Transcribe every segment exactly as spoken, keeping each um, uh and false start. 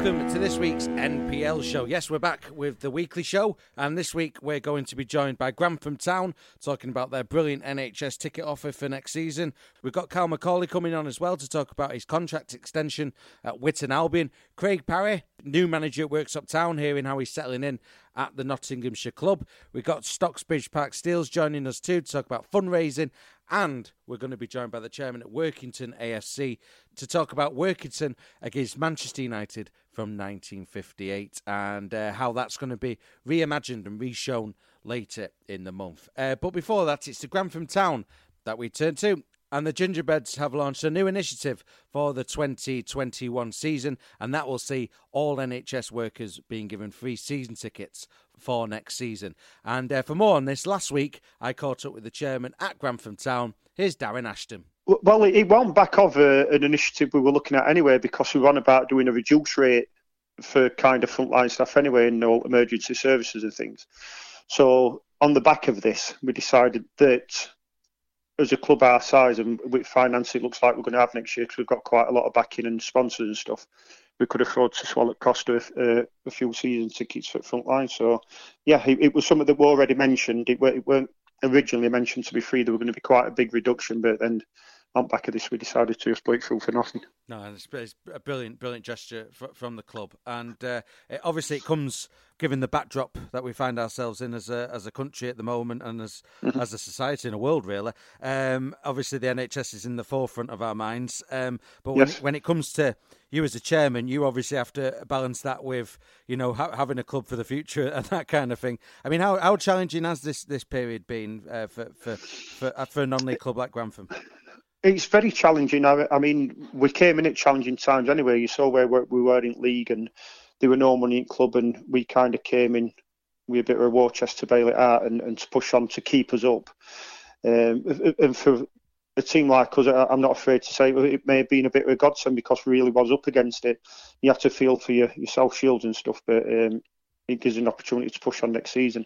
welcome to this week's N P L show. Yes, we're back with the weekly show, and this week we're going to be joined by Grantham Town, talking about their brilliant N H S ticket offer for next season. We've got Cal McCauley coming on as well to talk about his contract extension at Witton Albion. Craig Parry, new manager at Worksop Town, hearing how he's settling in at the Nottinghamshire club. We've got Stocksbridge Park Steels joining us too to talk about fundraising, and we're going to be joined by the chairman at Workington A F C to talk about Workington against Manchester United from nineteen fifty-eight and uh, how that's going to be reimagined and reshown later in the month. Uh, but before that, it's the Grantham Town that we turn to. And the Gingerbreads have launched a new initiative for the twenty twenty-one season, and that will see all N H S workers being given free season tickets for next season. And uh, for more on this, last week I caught up with the chairman at Grantham Town. Here's Darren Ashton. Well, it won't back off uh, an initiative we were looking at anyway, because we were on about doing a reduced rate for kind of frontline staff anyway in all emergency services and things. So on the back of this, we decided that as a club our size and with finance it looks like we're going to have next year, because we've got quite a lot of backing and sponsors and stuff, we could afford to swallow the cost of uh, a few season tickets for frontline. So yeah, it, it was something that we already mentioned. It, it weren't originally mentioned to be free. There were going to be quite a big reduction, but then on back of this we decided to just break through for nothing. No, it's, it's a brilliant, brilliant gesture from the club, and uh, it, obviously it comes given the backdrop that we find ourselves in as a as a country at the moment, and as mm-hmm. as a society and a world really. Um, obviously, the N H S is in the forefront of our minds, um, but when, yes. when it comes to you as a chairman, you obviously have to balance that with, you know, ha- having a club for the future and that kind of thing. I mean, how how challenging has this, this period been uh, for for for, uh, for a non-league club like Grantham? It's very challenging. I, I mean, we came in at challenging times anyway. You saw where we were in league and there were no money in club, and we kind of came in with a bit of a war chest to bail it out and, and to push on to keep us up. Um, and for a team like us, I'm not afraid to say it may have been a bit of a godsend, because we really was up against it. You have to feel for your, your self-shields and stuff, but um, it gives an opportunity to push on next season.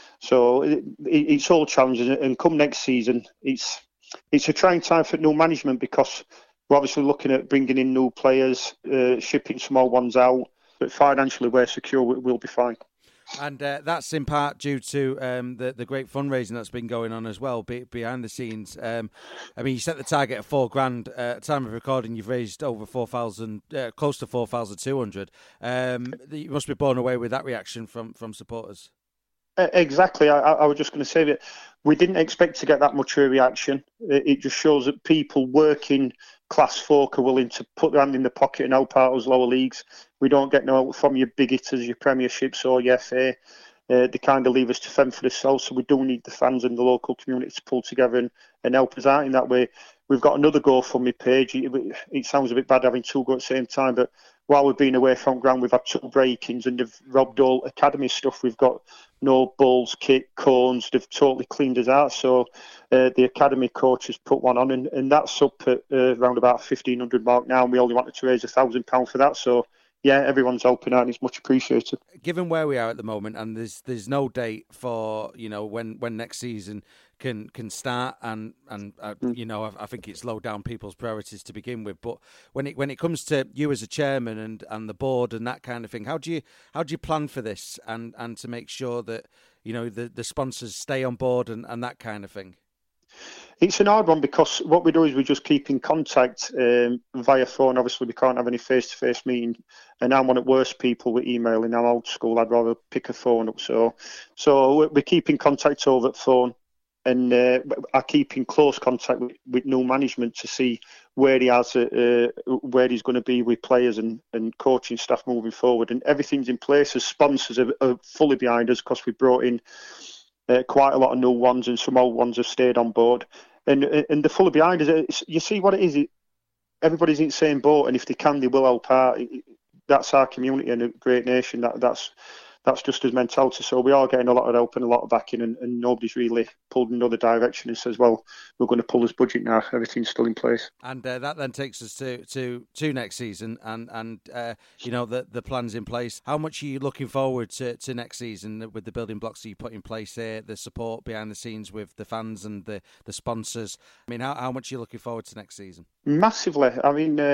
So it, it, it's all challenges, and come next season, it's It's a trying time for new management, because we're obviously looking at bringing in new players, uh, shipping some old ones out, but financially we're secure, we'll be fine. And uh, that's in part due to um, the, the great fundraising that's been going on as well, be, behind the scenes. Um, I mean, you set the target at four grand. Uh, at time of recording, you've raised over four thousand, uh, close to four thousand two hundred. Um, you must be blown away with that reaction from, from supporters. Exactly. I, I was just going to say that we didn't expect to get that much of a reaction. It just shows that people working class folk are willing to put their hand in the pocket and help out us lower leagues. We don't get no help from your big hitters, your premierships or your F A. Uh, they kind of leave us to fend for themselves, so we do need the fans and the local community to pull together and, and help us out in that way. We've got another GoFundMe page. It, it sounds a bit bad having two go at the same time, but while we've been away from ground, we've had two break-ins and they've robbed all academy stuff. We've got no balls, kit, cones. They've totally cleaned us out. So uh, the academy coach has put one on, and, and that's up at uh, around about fifteen hundred mark now, and we only wanted to raise one thousand pounds for that. So yeah, everyone's helping out and it's much appreciated. Given where we are at the moment, and there's there's no date for, you know, when, when next season can can start, and and uh, mm. you know, I, I think it's low down people's priorities to begin with. But when it when it comes to you as a chairman and, and the board and that kind of thing, how do you how do you plan for this and, and to make sure that, you know, the, the sponsors stay on board and, and that kind of thing? It's an hard one, because what we do is we just keep in contact um, via phone. Obviously, we can't have any face-to-face meeting, and I'm one of the worst people with emailing. I'm old school. I'd rather pick a phone up. So, so we keep in contact over the phone, and uh, I keep in close contact with, with new management to see where he has, uh, where he's going to be with players and, and coaching staff moving forward. And everything's in place. As sponsors are, are fully behind us, because we brought in Uh, quite a lot of new ones, and some old ones have stayed on board, and and they're fully behind us. It's, you see what it is, it, everybody's in the same boat, and if they can, they will help out. That's our community and a great nation. That that's that's just his mentality. So we are getting a lot of help and a lot of backing, and, and nobody's really pulled in another direction and says, well, we're going to pull this budget now. Everything's still in place. And uh, that then takes us to to, to next season, and and uh, you know, the the plans in place. How much are you looking forward to, to next season with the building blocks that you put in place here, the support behind the scenes with the fans and the, the sponsors? I mean, how, how much are you looking forward to next season? Massively. I mean, um,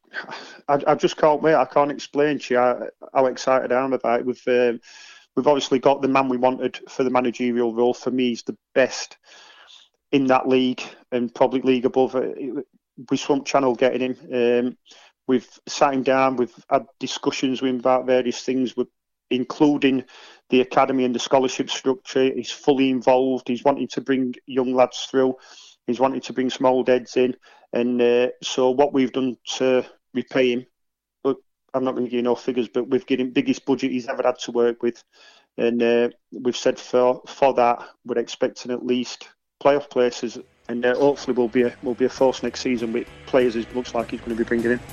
I, I just can't wait. I can't explain to you how, how excited I am about it. We've um, we've obviously got the man we wanted for the managerial role. For me, he's the best in that league and probably league above. We swamped Channel getting him. Um, we've sat him down. We've had discussions with him about various things, including the academy and the scholarship structure. He's fully involved. He's wanting to bring young lads through. He's wanting to bring some old heads in. And uh, so what we've done to repay him, but I'm not going to give you no figures, but we've given him biggest budget he's ever had to work with. And uh, we've said for for that, we're expecting at least playoff places, and uh, hopefully we'll be a, we'll be a force next season with players it looks like he's going to be bringing in.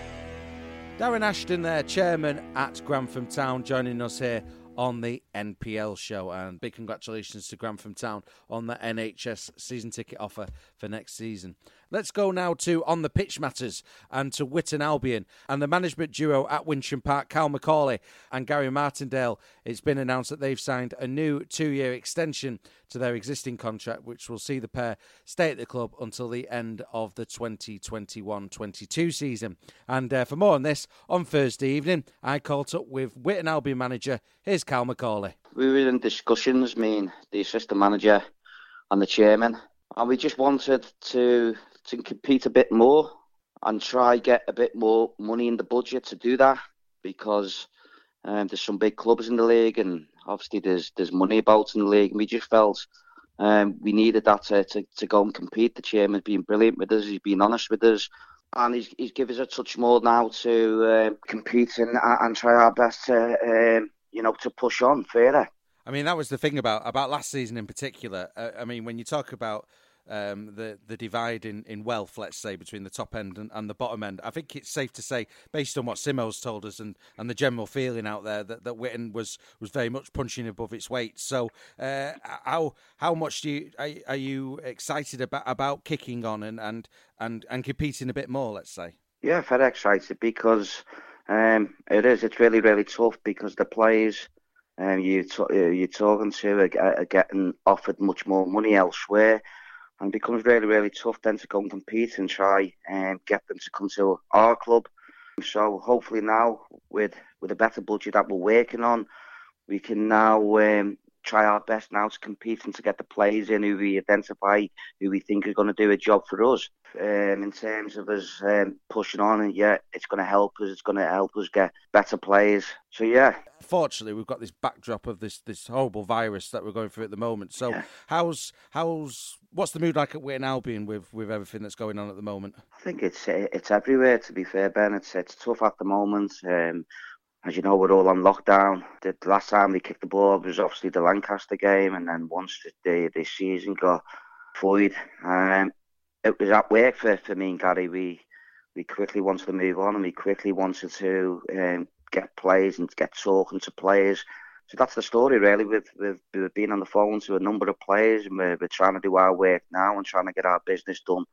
Darren Ashton there, chairman at Grantham Town, joining us here on the N P L show, and big congratulations to Grantham Town on the N H S season ticket offer for next season. Let's go now to On the Pitch Matters and to Witton Albion and the management duo at Wincham Park, Cal McCauley and Gary Martindale. It's been announced that they've signed a new two-year extension to their existing contract, which will see the pair stay at the club until the end of the twenty twenty-one twenty-two season. And uh, for more on this, on Thursday evening, I caught up with Witton Albion manager. Here's Cal McCauley. We were in discussions, me and the assistant manager and the chairman, and we just wanted to to compete a bit more and try get a bit more money in the budget to do that, because um, there's some big clubs in the league, and obviously there's there's money about in the league, and we just felt um, we needed that to, to, to go and compete. The chairman's been brilliant with us, he's been honest with us, and he's, he's given us a touch more now to uh, compete and, and try our best to, um, you know, to push on further. I mean, that was the thing about, about last season in particular. Uh, I mean, when you talk about Um, the the divide in, in wealth, let's say, between the top end and, and the bottom end, I think it's safe to say, based on what Simo's told us and, and the general feeling out there, that, that Witton was, was very much punching above its weight. So uh, how how much do you are, are you excited about about kicking on and, and, and, and competing a bit more, let's say? Yeah, very excited, because um, it is. It's really, really tough, because the players um, you t- you're talking to are, are getting offered much more money elsewhere. And it becomes really, really tough then to go and compete and try and get them to come to our club. So hopefully now, with with a better budget that we're working on, we can now um, try our best now to compete and to get the players in who we identify, who we think are going to do a job for us. Um, in terms of us um, pushing on, and yeah, it's going to help us. It's going to help us get better players. So yeah. Fortunately, we've got this backdrop of this this horrible virus that we're going through at the moment. So yeah. how's how's what's the mood like at Witton Albion with, with everything that's going on at the moment? I think it's it's everywhere. To be fair, Ben, it's it's tough at the moment. Um, As you know, we're all on lockdown. The last time we kicked the ball was obviously the Lancaster game, and then once the the season got void, um, it was at work for, for me and Gary. We we quickly wanted to move on, and we quickly wanted to um, get players and get talking to players. So that's the story, really. We've, we've, we've been on the phone to a number of players, and we're, we're trying to do our work now and trying to get our business done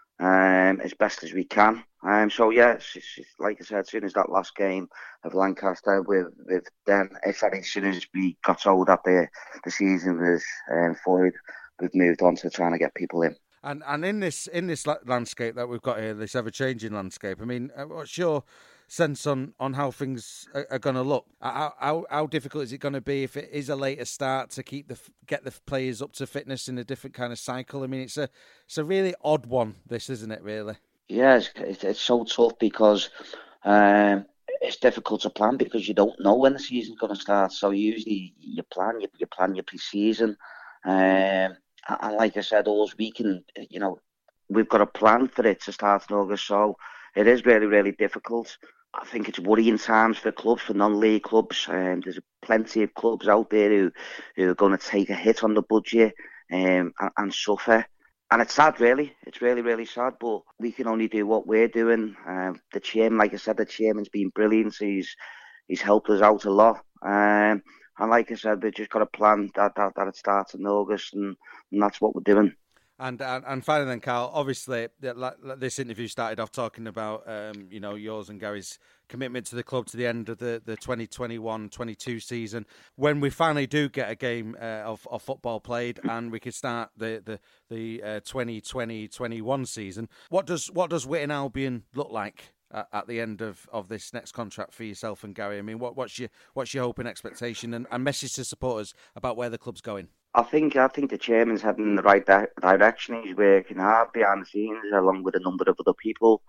um, as best as we can. Um, so, yeah, it's, it's, it's, like I said, as soon as that last game of Lancaster, with, with then, if as soon as we got told that the, the season was um, void, we've moved on to trying to get people in. And and in this in this landscape that we've got here, this ever-changing landscape, I mean, what's your sense on, on how things are, are going to look? How, how how difficult is it going to be if it is a later start to keep the get the players up to fitness in a different kind of cycle? I mean, it's a it's a really odd one, this, isn't it? Really? Yeah, it's, it's so tough because um, it's difficult to plan because you don't know when the season's going to start. So usually you plan you, you plan your pre-season. Um, And like I said, all we can, you know, we've got a plan for it to start in August. So it is really, really difficult. I think it's worrying times for clubs, for non-league clubs. Um, there's plenty of clubs out there who, who are going to take a hit on the budget um, and, and suffer. And it's sad, really. It's really, really sad. But we can only do what we're doing. Um, the chairman, like I said, the chairman's been brilliant. He's he's helped us out a lot. Um, And like I said, we've just got a plan that, that, that it starts in August, and, and that's what we're doing. And and, and finally then, Carl, obviously this interview started off talking about, um, you know, yours and Gary's commitment to the club to the end of the, the twenty twenty-one twenty-two season. When we finally do get a game uh, of, of football played and we can start the the, the uh, twenty twenty twenty-one season, what does what does Witton Albion look like at, at the end of, of this next contract for yourself and Gary? I mean, what, what's your what's your hope and expectation and, and message to supporters about where the club's going? I think I think the chairman's heading in the right di- direction. He's working hard behind the scenes, along with a number of other people.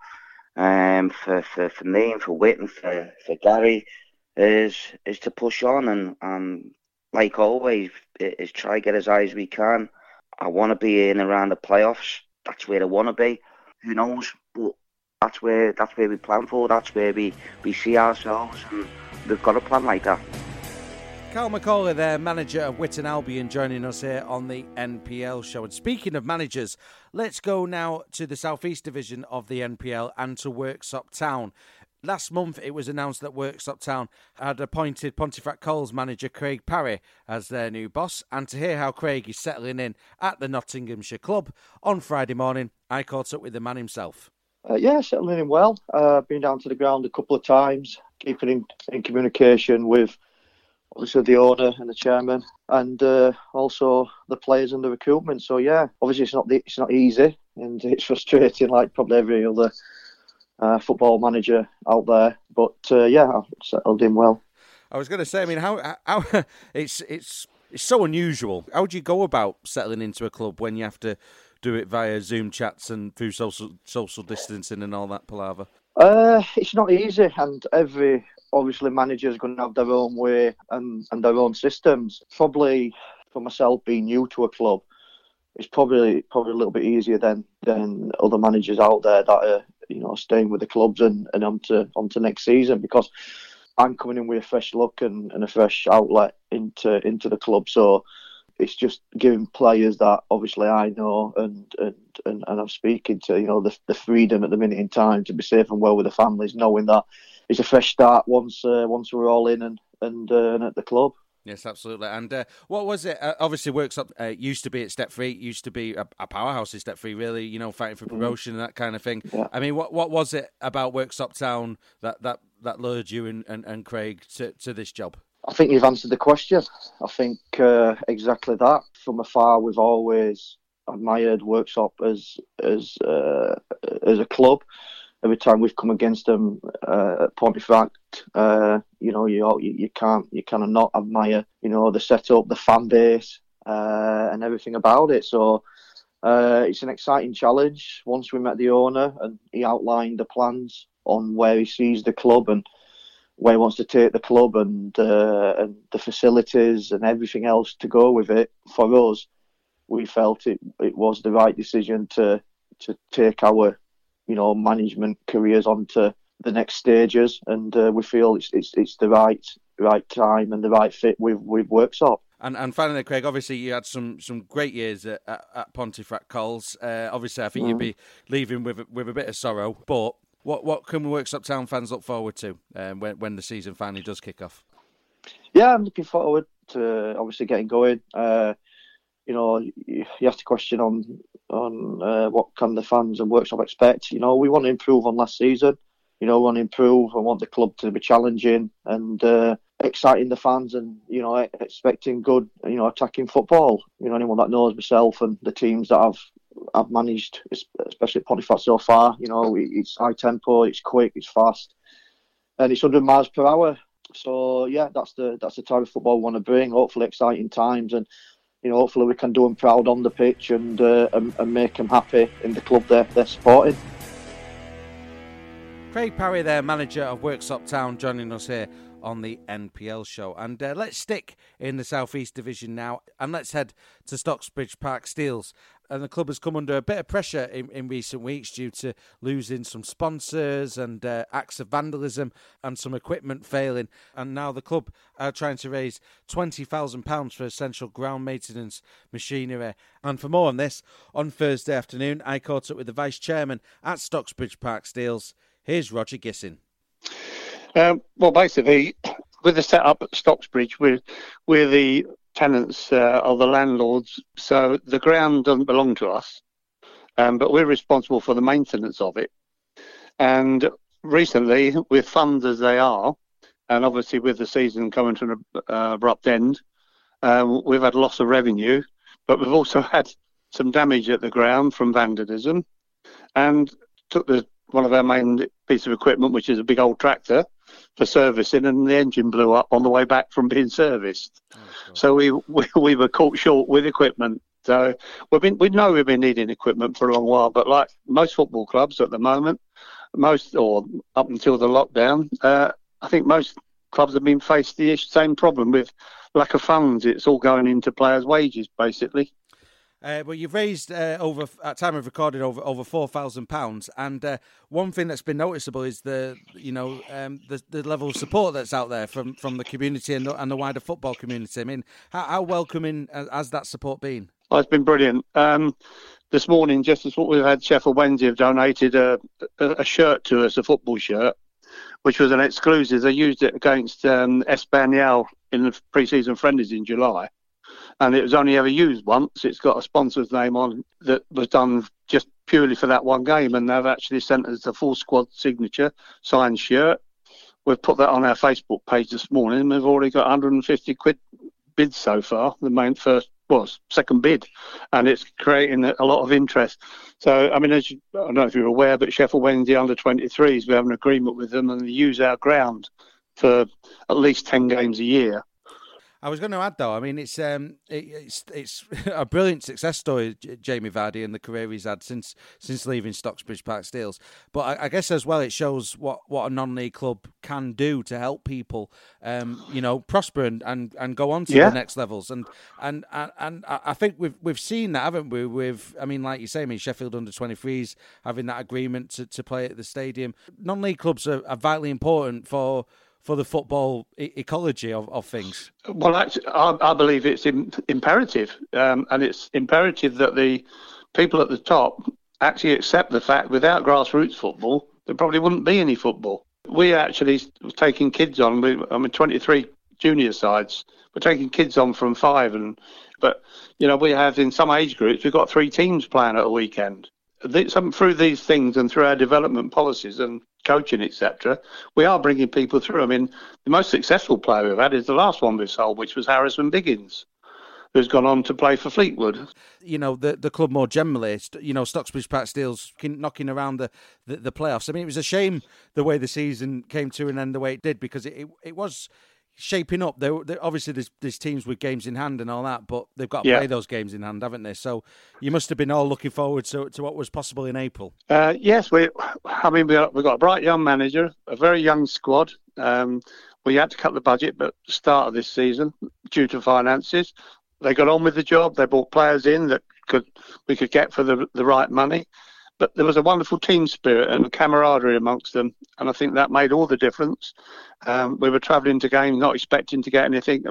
Um, for, for, for me and for Whit and for, for Gary, is is to push on and, and like always, is try to get as high as we can. I want to be in around the playoffs. That's where I want to be. Who knows? But that's where that's where we plan for. That's where we, we see ourselves, and we've got a plan like that. Carl McCauley there, manager of Witton Albion, joining us here on the N P L show. And speaking of managers, let's go now to the South East Division of the N P L and to Worksop Town. Last month, it was announced that Worksop Town had appointed Pontefract Coles manager Craig Parry as their new boss. And to hear how Craig is settling in at the Nottinghamshire club, on Friday morning, I caught up with the man himself. Uh, yeah, settling in well. Uh, been down to the ground a couple of times, keeping in, in communication with obviously the owner and the chairman, and uh, also the players and the recruitment. So yeah, obviously it's not the, it's not easy, and it's frustrating, like probably every other uh, football manager out there. But uh, yeah, I've settled in well. I was going to say, I mean, how how it's it's it's so unusual. How do you go about settling into a club when you have to do it via Zoom chats and through social social distancing and all that palaver? Uh, it's not easy, and every obviously managers going to have their own way and, and their own systems. Probably for myself being new to a club, it's probably probably a little bit easier than than other managers out there that are, you know, staying with the clubs and, and on to on to next season, because I'm coming in with a fresh look and, and a fresh outlet into into the club. So it's just giving players that obviously I know and and, and, and I'm speaking to, you know, the the freedom at the minute in time to be safe and well with the families, knowing that it's a fresh start once uh, once we're all in and and, uh, and at the club. Yes, absolutely. And uh, what was it? Uh, obviously, Worksop uh, used to be at Step Three. Used to be a, a powerhouse in Step Three, really. You know, fighting for promotion mm. and that kind of thing. Yeah. I mean, what what was it about Worksop Town that that, that lured you and, and, and Craig to, to this job? I think you've answered the question. I think uh, exactly that. From afar, we've always admired Worksop as as uh, as a club. Every time we've come against them uh, at Pontefract, uh, you know, you, you you can't you kind of not admire, you know, the setup, the fan base, uh, and everything about it. So uh, it's an exciting challenge. Once we met the owner and he outlined the plans on where he sees the club and where he wants to take the club and uh, and the facilities and everything else to go with it, for us, we felt it it was the right decision to to take our, you know, management careers onto the next stages, and uh, we feel it's it's it's the right right time and the right fit with with Worksop. And and finally, Craig, obviously you had some, some great years at, at, at Pontefract Coles. Uh, obviously, I think mm. you'd be leaving with with a bit of sorrow. But what what can Worksop Town fans look forward to um, when when the season finally does kick off? Yeah, I'm looking forward to obviously getting going. Uh, you know, you asked a question on on uh, what can the fans and Worksop expect. You know, we want to improve on last season. You know, we want to improve. I want the club to be challenging and uh, exciting the fans, and, you know, expecting good, you know, attacking football. You know, anyone that knows myself and the teams that I've I've managed, especially at Pontefract so far, you know, it's high tempo, it's quick, it's fast, and it's one hundred miles per hour. So yeah, that's the that's the type of football we want to bring. Hopefully, exciting times, and, you know, hopefully we can do them proud on the pitch and uh, and, and make them happy in the club they're, they're supporting. Craig Parry there, manager of Worksop Town, joining us here on the N P L show. And uh, let's stick in the South East Division now, and let's head to Stocksbridge Park Steels. And the club has come under a bit of pressure in, in recent weeks due to losing some sponsors and uh, acts of vandalism and some equipment failing. And now the club are trying to raise twenty thousand pounds for essential ground maintenance machinery. And for more on this, on Thursday afternoon, I caught up with the vice chairman at Stocksbridge Park Steels. Here's Roger Gissin. Um, well, basically, with the setup at Stocksbridge, we're, we're the tenants uh, of the landlords, so the ground doesn't belong to us, um, but we're responsible for the maintenance of it. And recently, with funds as they are, and obviously with the season coming to an uh, abrupt end, um, we've had loss of revenue, but we've also had some damage at the ground from vandalism, and took the one of our main pieces of equipment, which is a big old tractor for servicing, and the engine blew up on the way back from being serviced. Oh, so we, we we were caught short with equipment. So we've been we know we've been needing equipment for a long while, but like most football clubs at the moment, most or up until the lockdown, uh, I think most clubs have been faced the same problem with lack of funds. It's all going into players' wages, basically. Uh, well, you've raised uh, over at time of recording over over four thousand pounds, and uh, one thing that's been noticeable is the you know um, the the level of support that's out there from, from the community and the, and the wider football community. I mean, how, how welcoming has that support been? Oh, it's been brilliant. Um, this morning, just as what we've had, Sheffield Wednesday have donated a, a, a shirt to us, a football shirt, which was an exclusive. They used it against um, Espanyol in the pre-season friendlies in July. And it was only ever used once. It's got a sponsor's name on that was done just purely for that one game. And they've actually sent us the full squad signature signed shirt. We've put that on our Facebook page this morning. We've already got one hundred fifty quid bids so far, the main first, well, second bid. And it's creating a lot of interest. So, I mean, as you, I don't know if you're aware, but Sheffield Wednesday under twenty-threes, we have an agreement with them and they use our ground for at least ten games a year. I was going to add, though, I mean, it's um, it, it's it's a brilliant success story, Jamie Vardy, and the career he's had since since leaving Stocksbridge Park Steels. But I, I guess as well, it shows what, what a non-league club can do to help people, um, you know, prosper and, and, and go on to yeah. the next levels. And and and, and I think we've we've seen that, haven't we? With I mean, like you say, I mean, Sheffield under twenty-threes having that agreement to, to play at the stadium. Non-league clubs are, are vitally important for. for the football e- ecology of, of things? Well, actually, I, I believe it's im- imperative, um, and it's imperative that the people at the top actually accept the fact without grassroots football, there probably wouldn't be any football. We actually taking kids on, we, I mean, twenty-three junior sides, we're taking kids on from five, and but, you know, we have in some age groups, we've got three teams playing at a weekend. Some, through these things and through our development policies and coaching, et cetera, we are bringing people through. I mean, the most successful player we've had is the last one we've sold, which was Harrison Biggins, who's gone on to play for Fleetwood. You know, the the club more generally, you know, Stocksbridge Park Steels knocking around the, the, the playoffs. I mean, it was a shame the way the season came to an end the way it did, because it, it, it was shaping up. There, there obviously there's, there's teams with games in hand and all that, but they've got to yeah. play those games in hand, haven't they? So you must have been all looking forward to, to what was possible in April. Uh, yes, we. I mean, we we've got a bright young manager, a very young squad. Um, we had to cut the budget, but at the start of this season, due to finances, they got on with the job. They brought players in that could we could get for the the right money. But there was a wonderful team spirit and camaraderie amongst them, and I think that made all the difference. Um, we were travelling to games not expecting to get anything.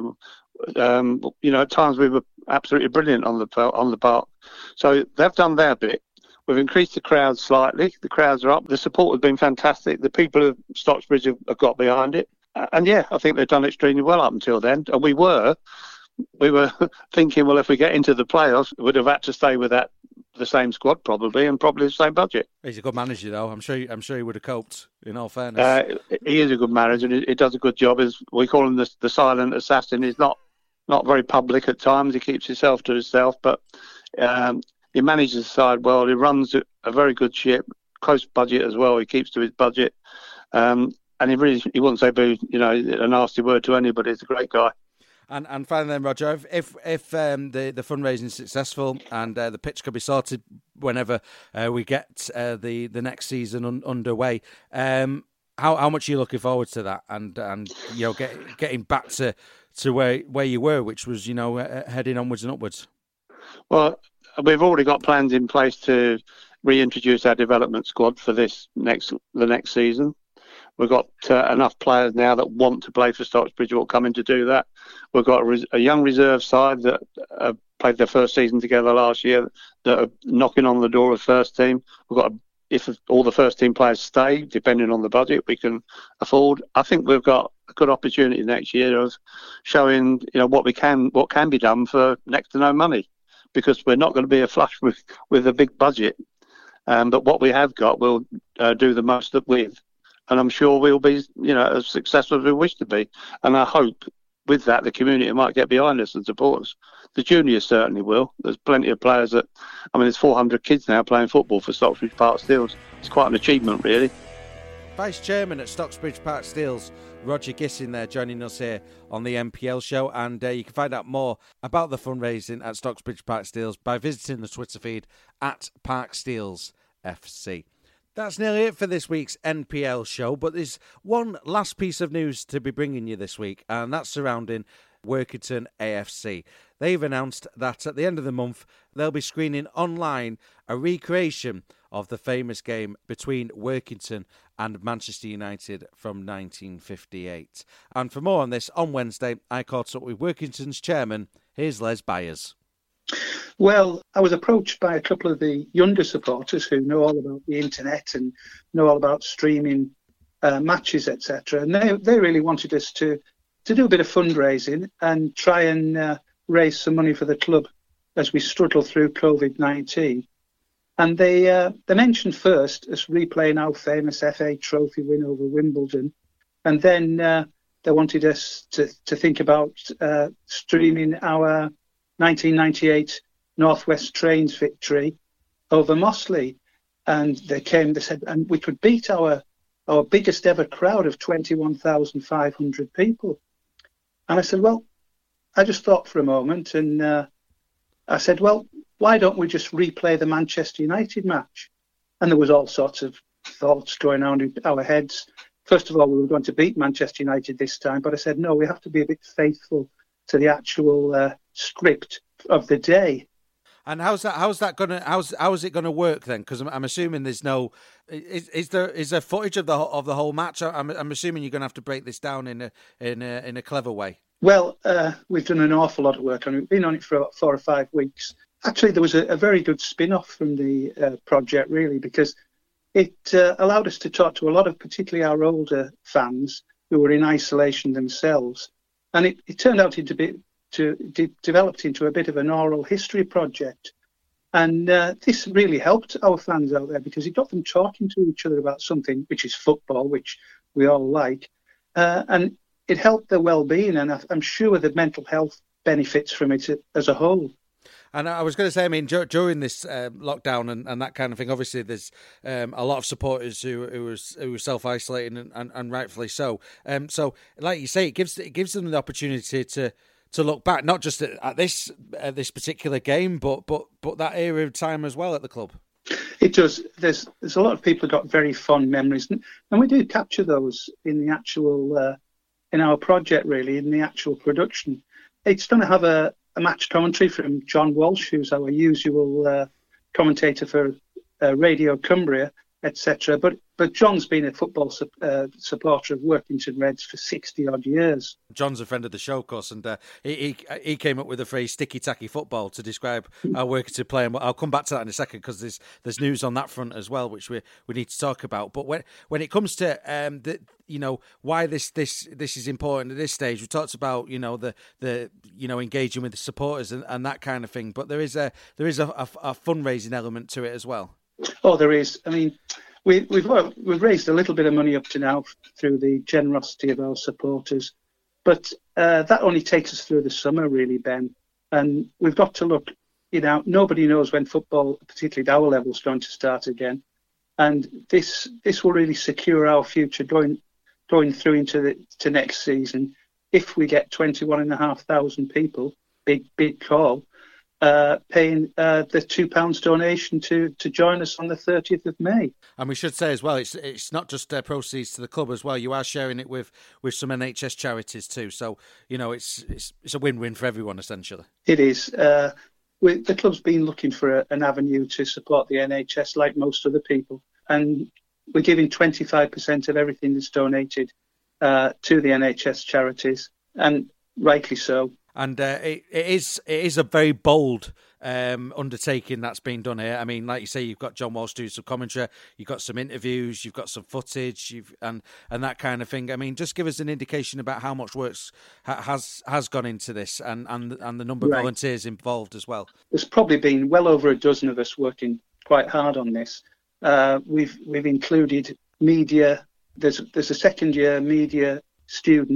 Um, you know, at times we were absolutely brilliant on the on the park. So they've done their bit. We've increased the crowds slightly. The crowds are up. The support has been fantastic. The people of Stocksbridge have, have got behind it. And yeah, I think they've done extremely well up until then. And we were, we were thinking, well, if we get into the playoffs, we'd have had to stay with that. The same squad probably, and probably the same budget. He's a good manager, though. I'm sure. I'm sure he would have coped. In all fairness, uh, he is a good manager, and he, he does a good job. As we call him, the, the silent assassin. He's not not very public at times. He keeps himself to himself, but um, he manages the side well. He runs a very good ship, close budget as well. He keeps to his budget, um, and he really he wouldn't say boo, you know, a nasty word to anybody. He's a great guy. And and finally, then, Roger, if if, if um, the the fundraising is successful and uh, the pitch could be sorted whenever uh, we get uh, the the next season un- underway, um, how how much are you looking forward to that? And and you know, get, getting back to, to where where you were, which was you know uh, heading onwards and upwards. Well, we've already got plans in place to reintroduce our development squad for this next the next season. We've got uh, enough players now that want to play for Stocksbridge will come in to do that. We've got a, res- a young reserve side that uh, played their first season together last year that are knocking on the door of first team. We've got, a, if all the first team players stay, depending on the budget we can afford, I think we've got a good opportunity next year of showing, you know, what we can, what can be done for next to no money, because we're not going to be a flush with, with a big budget. Um, but what we have got, we'll uh, do the most with. And I'm sure we'll be, you know, as successful as we wish to be. And I hope with that, the community might get behind us and support us. The juniors certainly will. There's plenty of players that, I mean, there's four hundred kids now playing football for Stocksbridge Park Steels. It's quite an achievement, really. Vice Chairman at Stocksbridge Park Steels, Roger Gissing there, joining us here on the N P L show. And uh, you can find out more about the fundraising at Stocksbridge Park Steels by visiting the Twitter feed at Park Steels F C. That's nearly it for this week's N P L show, but there's one last piece of news to be bringing you this week, and that's surrounding Workington A F C. They've announced that at the end of the month, they'll be screening online a recreation of the famous game between Workington and Manchester United from nineteen fifty-eight. And for more on this, on Wednesday, I caught up with Workington's chairman. Here's Les Byers. Well, I was approached by a couple of the younger supporters who know all about the internet and know all about streaming uh, matches, et cetera. And they they really wanted us to to do a bit of fundraising and try and uh, raise some money for the club as we struggle through COVID nineteen. And they uh, they mentioned first us replaying our famous F A Trophy win over Wimbledon, and then uh, they wanted us to to think about uh, streaming our nineteen ninety-eight Northwest Trains victory over Mossley. And they came, they said, and we could beat our our biggest ever crowd of twenty-one thousand five hundred people. And I said, well, I just thought for a moment, and uh, I said, well, why don't we just replay the Manchester United match? And there was all sorts of thoughts going on in our heads. First of all, we were going to beat Manchester United this time, but I said, no, we have to be a bit faithful to the actual uh, script of the day. And how's that? How's that gonna? How's how is it gonna work then? Because I'm, I'm assuming there's no. Is, is there is there footage of the of the whole match? I'm, I'm assuming you're gonna have to break this down in a in a in a clever way. Well, uh, we've done an awful lot of work on it. We've been on it for about four or five weeks. Actually, there was a, a very good spin-off from the uh, project, really, because it uh, allowed us to talk to a lot of, particularly our older fans who were in isolation themselves, and it, it turned out into be, to de- developed into a bit of an oral history project. And uh, this really helped our fans out there because it got them talking to each other about something, which is football, which we all like, uh, and it helped their well-being, and I'm sure the mental health benefits from it as a whole. And I was going to say, I mean, during this uh, lockdown and, and that kind of thing, obviously there's um, a lot of supporters who who was who were self-isolating and, and, and rightfully so. Um, so, like you say, it gives it gives them the opportunity to to look back, not just at, at this at this particular game, but but but that era of time as well at the club. It does. There's there's a lot of people who got very fond memories, and, and we do capture those in the actual uh, in our project, really, in the actual production. It's going to have a a match commentary from John Walsh, who's our usual uh, commentator for uh, Radio Cumbria, et cetera. But but John's been a football su- uh, supporter of Workington Reds for sixty odd years. John's a friend of the show, of course, and uh, he, he he came up with the phrase "sticky tacky football" to describe our Workington play. And I'll come back to that in a second because there's there's news on that front as well, which we we need to talk about. But when when it comes to um the you know why this this this is important at this stage, we talked about you know the the you know engaging with the supporters and, and that kind of thing. But there is a there is a, a, a fundraising element to it as well. Oh, there is. I mean, we, we've we've raised a little bit of money up to now through the generosity of our supporters, but uh, that only takes us through the summer, really, Ben. And we've got to look. You know, nobody knows when football, particularly at our level, is going to start again, and this this will really secure our future going going through into the to next season. If we get twenty-one and a half thousand people, big big call. Uh, paying uh, the two pounds donation to, to join us on the thirtieth of May. And we should say as well, it's it's not just uh, proceeds to the club as well. You are sharing it with, with some N H S charities too. So you know it's it's it's a win-win for everyone essentially. It is. Uh, we, the club's been looking for a, an avenue to support the N H S like most other people, and we're giving twenty-five percent of everything that's donated uh, to the N H S charities, and rightly so. And uh, it, it is it is a very bold um, undertaking that's been done here. I mean, like you say, you've got John Walsh doing some commentary, you've got some interviews, you've got some footage, you've and and that kind of thing. I mean, just give us an indication about how much work ha- has has gone into this, and and and the number of right. volunteers involved as well. There's probably been well over a dozen of us working quite hard on this. Uh, we've we've included media. There's there's a second year media student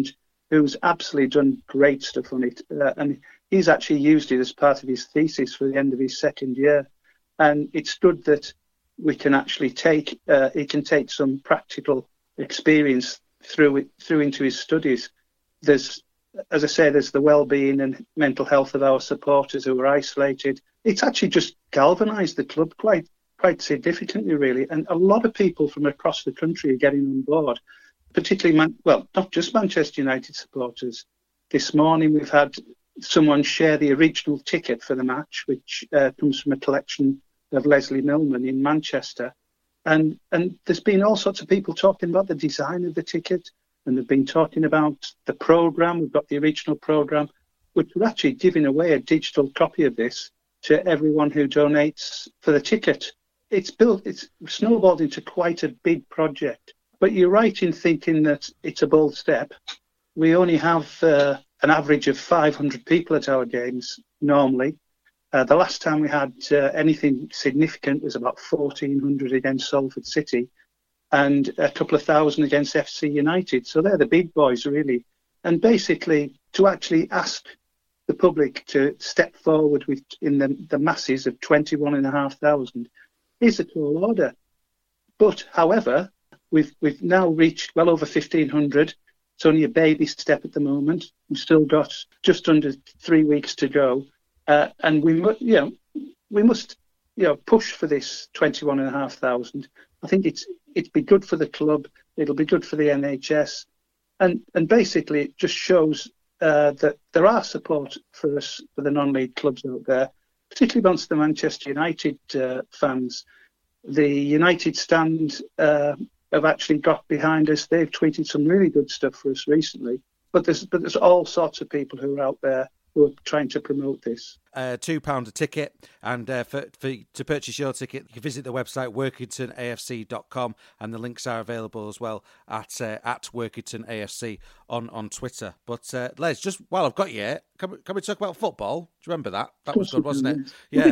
who's absolutely done great stuff on it. Uh, and he's actually used it as part of his thesis for the end of his second year. And it's good that we can actually take, uh, he can take some practical experience through it, through into his studies. There's, as I say, there's the well-being and mental health of our supporters who are isolated. It's actually just galvanised the club quite, quite significantly, really. And a lot of people from across the country are getting on board, particularly, Man- well, not just Manchester United supporters. This morning we've had someone share the original ticket for the match, which uh, comes from a collection of Leslie Millman in Manchester. And and there's been all sorts of people talking about the design of the ticket, and they've been talking about the programme. We've got the original programme, which we're actually giving away a digital copy of this to everyone who donates for the ticket. It's built, it's snowballed into quite a big project. But you're right in thinking that it's a bold step. We only have uh, an average of five hundred people at our games normally. Uh, the last time we had uh, anything significant was about fourteen hundred against Salford City and a couple of thousand against F C United. So they're the big boys, really. And basically, to actually ask the public to step forward with in the, the masses of twenty-one and a half thousand is a tall order. But, however, we've we've now reached well over fifteen hundred. It's only a baby step at the moment. We've still got just under three weeks to go. Uh, and we, mu- you know, we must, you know, push for this twenty-one and a half thousand. I think it's it'd be good for the club. It'll be good for the N H S, and and basically it just shows uh, that there are support for us for the non-league clubs out there, particularly amongst the Manchester United uh, fans. The United stand uh, have actually got behind us. They've tweeted some really good stuff for us recently. But there's but there's all sorts of people who are out there who are trying to promote this. Uh, two pound a ticket, and uh, for, for to purchase your ticket, you can visit the website workington A F C dot com, and the links are available as well at uh, at Workington A F C on, on Twitter. But uh, Les, just while I've got you here, can we, can we talk about football? Do you remember that? That was good, wasn't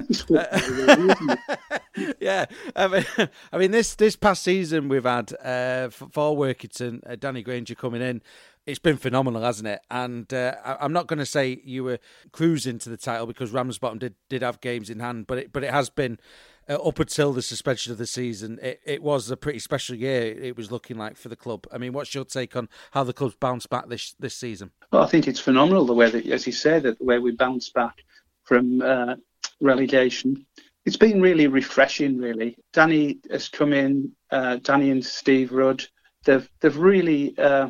it? Yeah, yeah. I mean, I mean, this this past season we've had uh, for Workington, uh, Danny Granger coming in. It's been phenomenal, hasn't it? And uh, I'm not going to say you were cruising to the title because Ramsbottom did, did have games in hand, but it, but it has been uh, up until the suspension of the season. It, it was a pretty special year. It was looking like for the club. I mean, what's your take on how the club's bounced back this this season? Well, I think it's phenomenal the way that, as you say, that the way we bounced back from uh, relegation. It's been really refreshing, really. Danny has come in. Uh, Danny and Steve Rudd. They've they've really. Uh,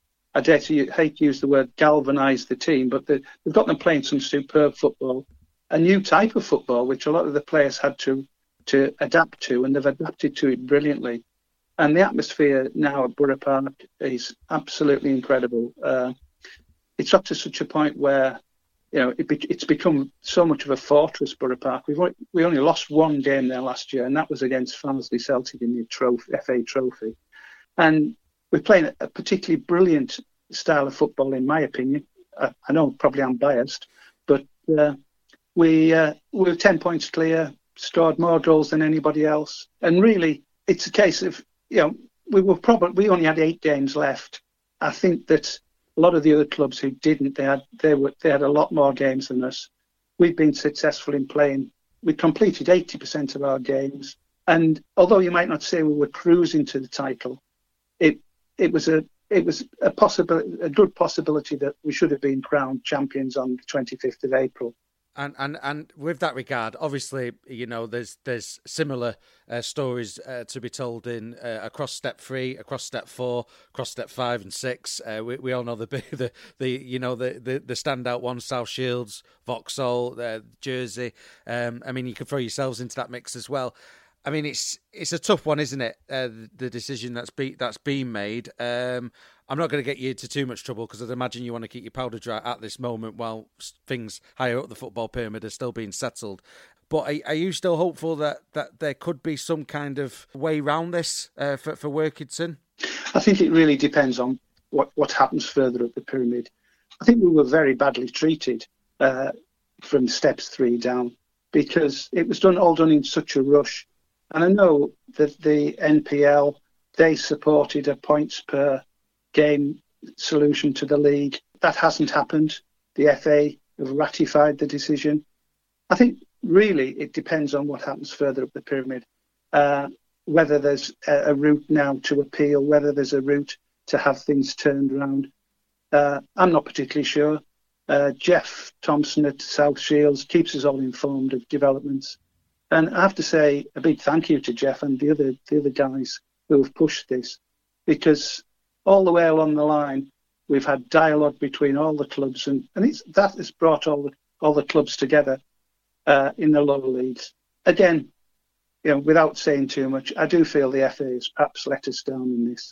I dare to hate to use the word galvanise the team, but they've got them playing some superb football, a new type of football, which a lot of the players had to to adapt to, and they've adapted to it brilliantly. And the atmosphere now at Borough Park is absolutely incredible. Uh, it's up to such a point where, you know, it be, it's become so much of a fortress, Borough Park. We've only, we only lost one game there last year, and that was against Farnsley Celtic in the trophy, F A Trophy. And we're playing a particularly brilliant style of football, in my opinion. I, I know probably I'm biased, but uh, we uh, we were ten points clear, scored more goals than anybody else, and really, it's a case of, you know, we were probably we only had eight games left. I think that a lot of the other clubs who didn't, they had they were they had a lot more games than us. We've been successful in playing. We completed eighty percent of our games, and although you might not say we were cruising to the title, it It was a it was a possible a good possibility that we should have been crowned champions on the twenty-fifth of April. And and and with that regard, obviously, you know, there's there's similar uh, stories uh, to be told in uh, across step three, across step four, across step five and six. Uh, we we all know the the the you know the the, the standout ones: South Shields, Vauxhall, uh, Jersey. Um, I mean, you can throw yourselves into that mix as well. I mean, it's it's a tough one, isn't it? Uh, the decision that's be that's been made. Um, I'm not going to get you into too much trouble because I'd imagine you want to keep your powder dry at this moment while things higher up the football pyramid are still being settled. But are, are you still hopeful that, that there could be some kind of way round this uh, for for Workington? I think it really depends on what, what happens further up the pyramid. I think we were very badly treated uh, from steps three down because it was done all done in such a rush. And I know that the N P L, they supported a points per game solution to the league. That hasn't happened. The F A have ratified the decision. I think really it depends on what happens further up the pyramid, uh, whether there's a, a route now to appeal, whether there's a route to have things turned around. Uh, I'm not particularly sure. Uh, Jeff Thompson at South Shields keeps us all informed of developments. And I have to say a big thank you to Jeff and the other the other guys who have pushed this, because all the way along the line, we've had dialogue between all the clubs, and, and it's, that has brought all the all the clubs together uh, in the lower leagues. Again, you know, without saying too much, I do feel the F A has perhaps let us down in this.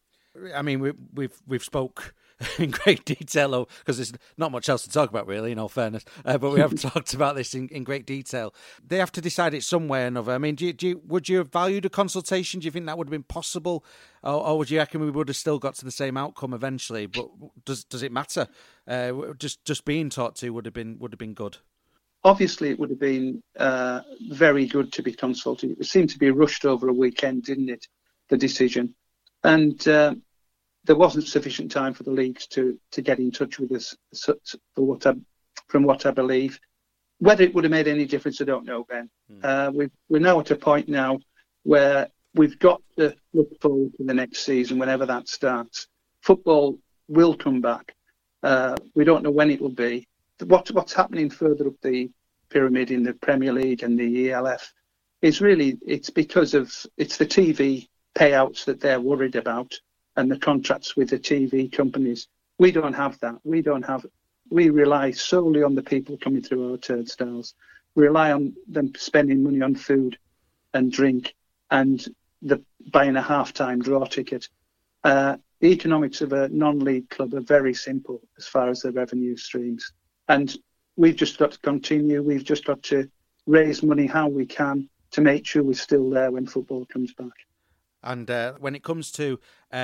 I mean, we, we've we've spoke in great detail, because there's not much else to talk about, really, in all fairness. Uh, but we have talked about this in, in great detail. They have to decide it some way or another. I mean, do you, do you, would you have valued a consultation? Do you think that would have been possible, or, or would you reckon we would have still got to the same outcome eventually? But does does it matter? Uh, just just being talked to would have been would have been good. Obviously, it would have been uh, very good to be consulted. It seemed to be rushed over a weekend, didn't it? The decision, and. Uh, There wasn't sufficient time for the leagues to, to get in touch with us, for what I, from what I believe. Whether it would have made any difference, I don't know, Ben. Mm. Uh, we've, we're now at a point now where we've got to look forward to the next season, whenever that starts. Football will come back. Uh, we don't know when it will be. What, what's happening further up the pyramid in the Premier League and the E L F is really, it's because of, it's the T V payouts that they're worried about, and the contracts with the T V companies. We don't have that. We don't have. We rely solely on the people coming through our turnstiles. We rely on them spending money on food and drink and the buying a half-time draw ticket. Uh, the economics of a non-league club are very simple as far as the revenue streams. And we've just got to continue. We've just got to raise money how we can to make sure we're still there when football comes back. And uh, when it comes to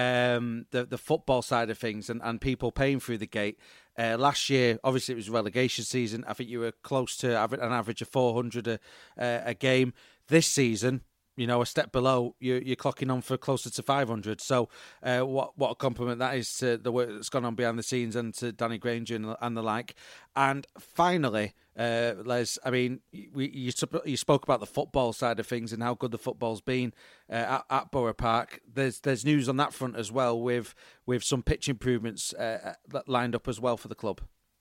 um, the the football side of things and, and people paying through the gate, uh, last year, obviously it was relegation season. I think you were close to an average of four hundred a, a game. This season, you know, a step below, you're, you're clocking on for closer to five hundred. So uh, what what a compliment that is to the work that's gone on behind the scenes and to Danny Granger and, and the like. And finally, uh, Les, I mean, we, you you spoke about the football side of things and how good the football's been uh, at, at Borough Park. There's there's news on that front as well, with with some pitch improvements uh, lined up as well for the club.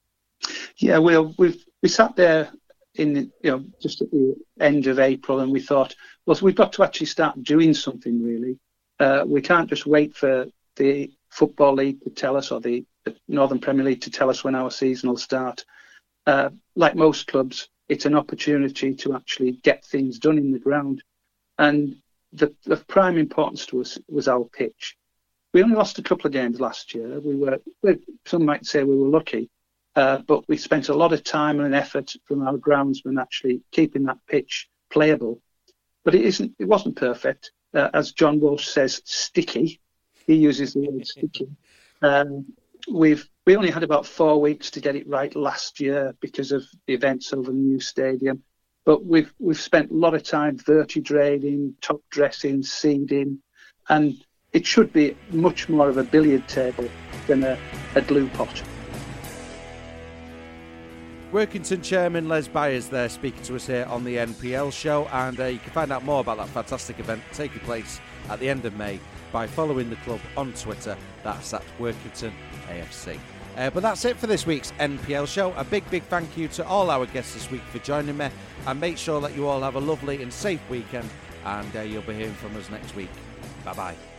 Yeah, well, we've we sat there in, you know, just at the end of April, and we thought, well, so we've got to actually start doing something, really. Uh, we can't just wait for the Football League to tell us, or the, the Northern Premier League to tell us when our season will start. Uh, like most clubs, it's an opportunity to actually get things done in the ground. And the, the prime importance to us was our pitch. We only lost a couple of games last year. We were, some might say we were lucky. Uh, but we spent a lot of time and effort from our groundsmen actually keeping that pitch playable. But it isn't. It wasn't perfect. Uh, as John Walsh says, sticky. He uses the word sticky. Um, we've we only had about four weeks to get it right last year because of the events over the new stadium. But we've we've spent a lot of time vertidraining, top dressing, seeding, and it should be much more of a billiard table than a, a glue pot. Workington chairman Les Byers there speaking to us here on the N P L show, and uh, you can find out more about that fantastic event taking place at the end of May by following the club on Twitter. That's at Workington A F C. Uh, but that's it for this week's N P L show. A big, big thank you to all our guests this week for joining me, and make sure that you all have a lovely and safe weekend, and uh, you'll be hearing from us next week. Bye-bye.